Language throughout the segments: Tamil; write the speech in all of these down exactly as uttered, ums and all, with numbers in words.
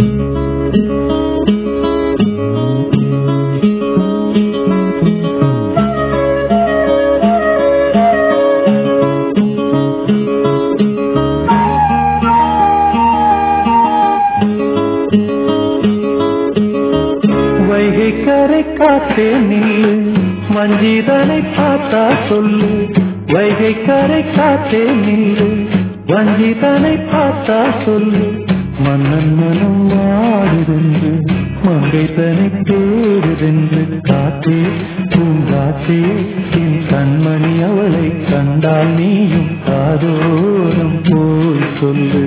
காத்தே நில்லு வஞ்சிதனை பார்த்தா சொல்லு. வைகை கரை காத்தே நில்லு வஞ்சிதனை பார்த்தா சொல்லு. மன்னன் மனம் வாடுதென்று மங்கை தனை தேடுதென்று காத்தே பூங்காத்தே என் கண்மணி அவளை கண்டால் நீயும் காதோரம் போய் சொல்லு.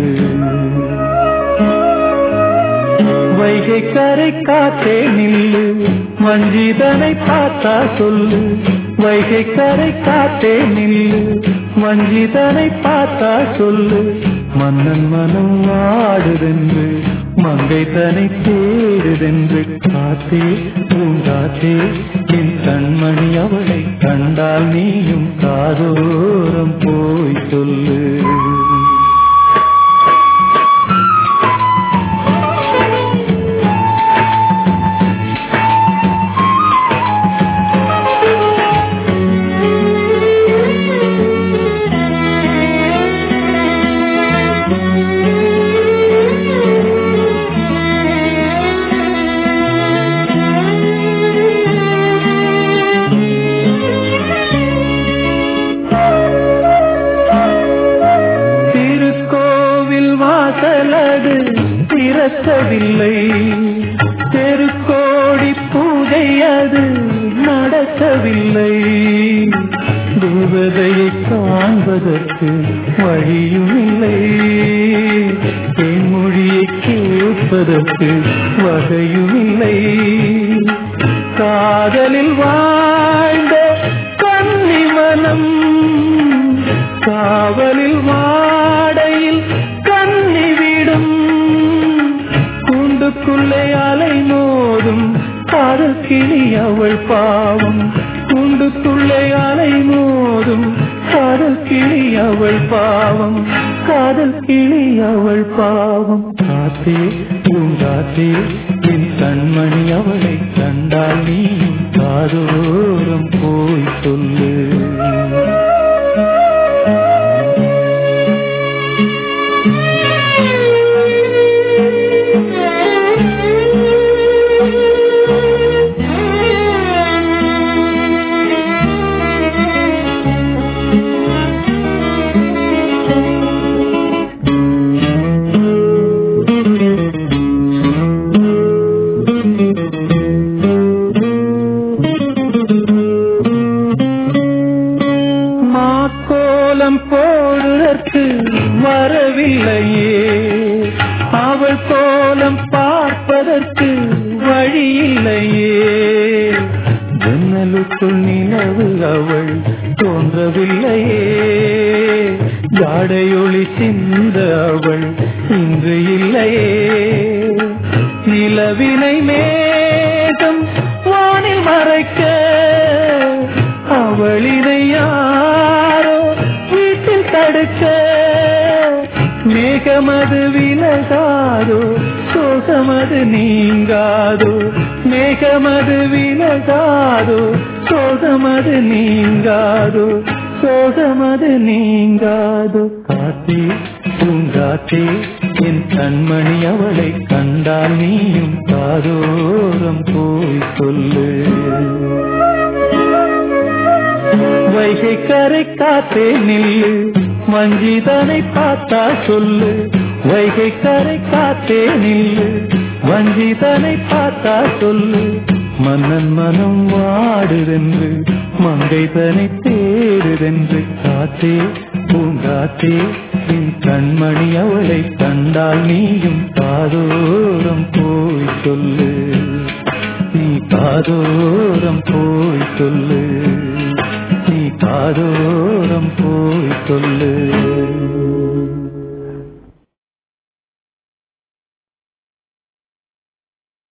வைகை கரை காத்தே நில்லு வஞ்சிதனை பார்த்தா சொல்லு. வைகை கரை காத்தே நில்லு வஞ்சிதனை பார்த்தா சொல்லு. மன்னன் மனம் வாடுதென்று மங்கை தனை தேடுதென்று காத்தே பூங்காத்தே என் கண்மணி அவளை கண்டால் நீயும் காதோரம் போய் சொல்லு. திறக்கவில்லை தெருக்கோடி பூஜை அது நடக்கவில்லை. தேவதையை காண்பதற்கு வழியும் இல்லை. என் மொழியை கேட்பதற்கு வகையும் இல்லை. காதலில் வாழ்ந்த கன்னி மனம் காவலில் வாடையில் கன்னி விடும். கூண்டுக்குள்ளே அலை மோதும் காதல் கிளி அவள் பாவம். கூண்டுக்குள்ளே அலை மோதும் காதல் கிளி அவள் பாவம். காதல் கிளி அவள் பாவம். காத்தே பூங்காத்தே என் கண்மணி அவளை கண்டால் நீயும் காதோரம் போய் சொல்லு. போடுதற்கு வரவில்லையே அவள் கோலம் பார்ப்பதற்கு வழியில்லையே. ஜன்னலுக்குள் நிலவு அவள் தோன்றவில்லையே. ஜாடையொளி சிந்த அவள் இன்று இல்லையே. நிலவினை மேகம் வானில் மறைக்க அவளினை யாரோ வீட்டில் தடுக்க. மேகமது விலகாதோ சோகமது நீங்காதோ. மேகமது விலகாதோ சோகமது நீங்காதோ. சோகமது நீங்காதோ. காத்தே பூங்காத்தே என் கண்மணி அவளை கண்டால் நீயும் காதோரம் போய் சொல்லு. வைகை கரை காத்தே நில்லு வஞ்சிதனை பார்த்தா சொல்லு. வைகை கரை காத்தே நில்லு வஞ்சிதனை பார்த்தா சொல்லு. மன்னன் மனம் வாடுதென்று மங்கை தனை தேடுதென்று காத்தே பூங்காத்தே என் கண்மணி அவளை கண்டால் நீயும் காதோரம் போய் சொல்லு. நீ காதோரம் போய் சொல்லு. நீ காதோ